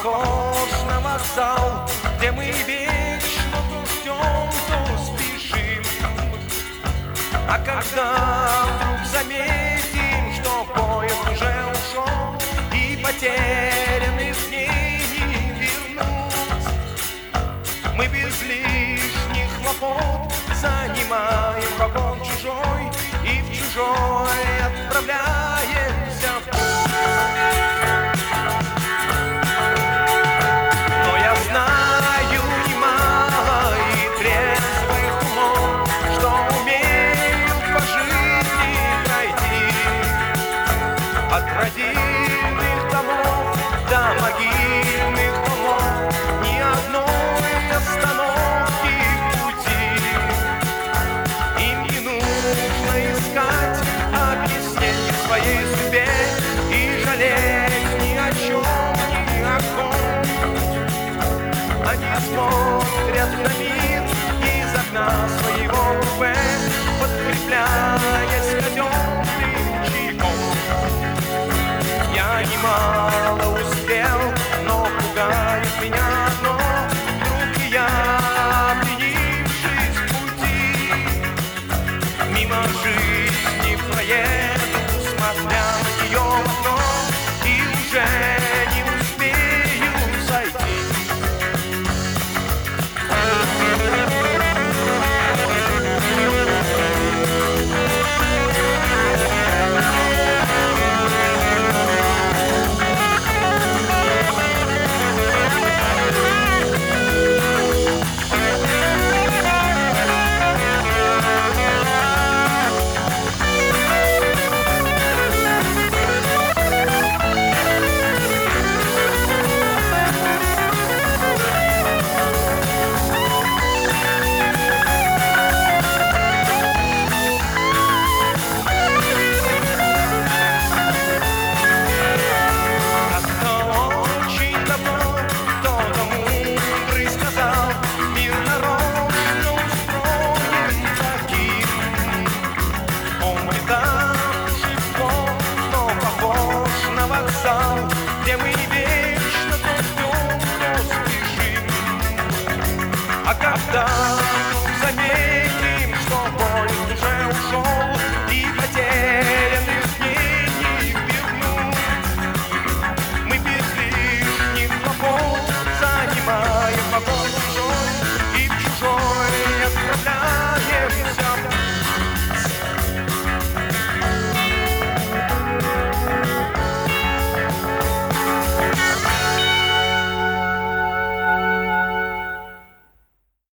похож на вокзал, где мы вечно то ждем, то спешим. А когда вдруг заметим, что поезд уже ушел, и потерянных дней не вернуть, мы без лишних хлопот занимаем вагон чужой и в чужой отправляемся в путь. Но я знаю немало и трезвых умов, что умеют пожить и пройти от родильных домов до могильных домов, ни одной остановки пути. Им не нужно искать объяснений своей судьбе и жалеть ни о чем, ни о ком. Они смотрят на мир из окна